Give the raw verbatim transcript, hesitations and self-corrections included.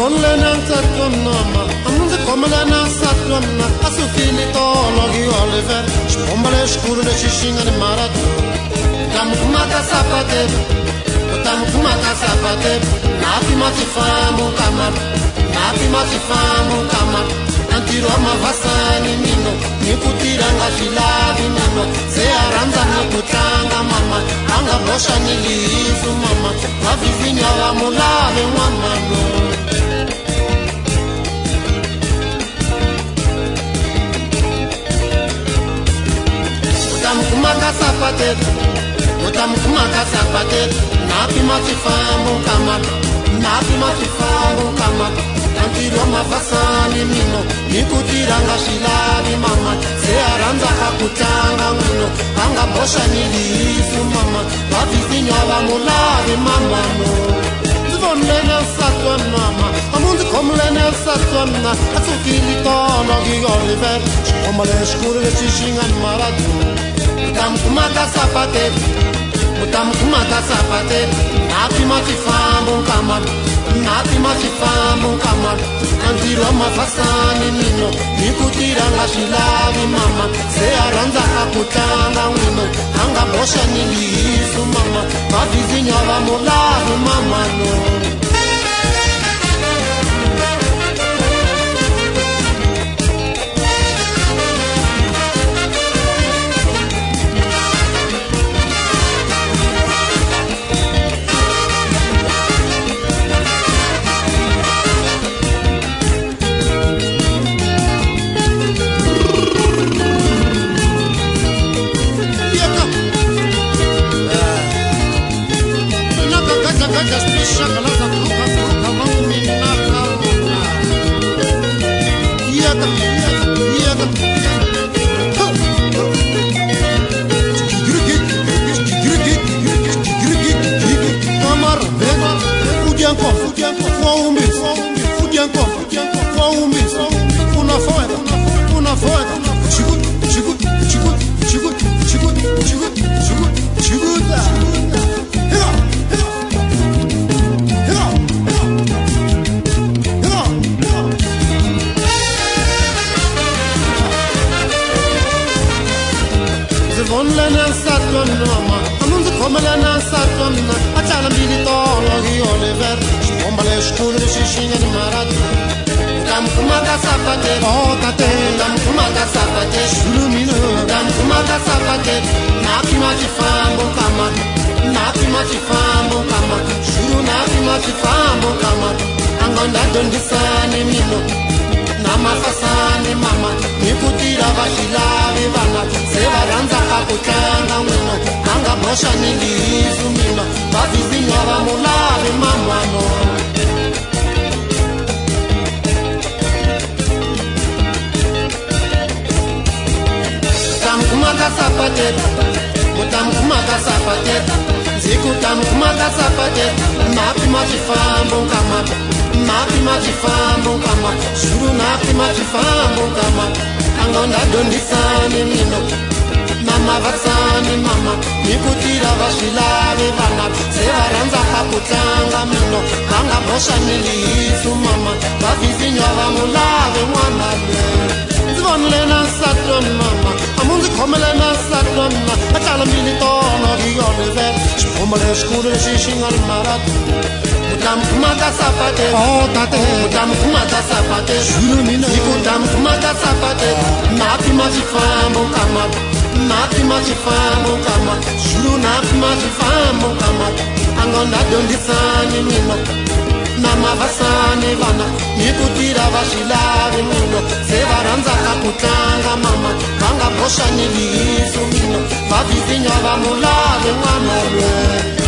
Zivonlena ntsatwanama amunzi khomelena satwana asukile tolo hi Oliver xibombale xikulu lexi xi nga ni marato tamukumaka sapate tamukumaka sapate napi matifamu kama napi matifamu kama antiro mavasani mino nikutira nga swilavi mino se arhandza ni ku tlanga mama anga boxa ni lifu mama vavivinya va mulave n'wamano Mutamkumaka sapate, mutamkumaka sapate, napi matifamu kama, napi matifamu kama, antiro mavasani mino, nikutira nga swilavi mama, se arhandza ka ku tlanga n'wino, anga boxa ni lifu mama, vavivinya va mulave mama no. Zivonlena satwanama, amunzi khomelena satwana, asukile tolo hi Oliver, xibombale xikulu lexi xi nga ni marato Mutamkumaka sapate, mutamkumaka sapate, napi matifamu kama, napi matifamu kama, antiro mavasani mino, nikutira nga swilavi mama, se arhandza ka ku tlanga n'wino, anga boxa ni lifu mama, vavivinya va mulave mama no. Zivonlena satwanama amunzi khomelena satwana atlala mbili tolo hi Oliver xibombale xikulu lexi xi nga ni marato mutamkumaka sapate oh tate mutamkumaka sapate xulumino mutamkumaka sapate napi matifambo kama napi matifambo kama xulu napi matifambo kama angonda dyondzisani mino namafasani mama nikutira va swilavi vana se va rhandza ka ku tlanga n'wino anga boxa ni lifu mina vavivinya va mulave mama no. Mutamkumaka sapate, mutamkumaka sapate, nziku tamkumaka sapate, napi matifambo kama, napi matifambo kama, xulu napi matifambo kama, angonda dyondzisani mino, namavasani mama, nikutira va swilavi vana, se va rhandza ka ku tlanga mino, anga boxa ni lifu mama, vavivinya va mulave n'wana loyi. Zivonlena satwanama amunzi khomelena satwana atlala mbili tolo hi Oliver xibombale xikulu lexi xi nga ni marato mutamkumaka sapate oh tate mutamkumaka sapate xulumino mutamkumaka sapate napi matifambo kama napi matifambo kama xulu napi matifambo kama angonda dyondzisani mino namavasani vana nikutira va swilavi mino se va rhandza ka ku tlanga mama va nga boxa ni lifu mino vavivinya va mulave n'wana loyi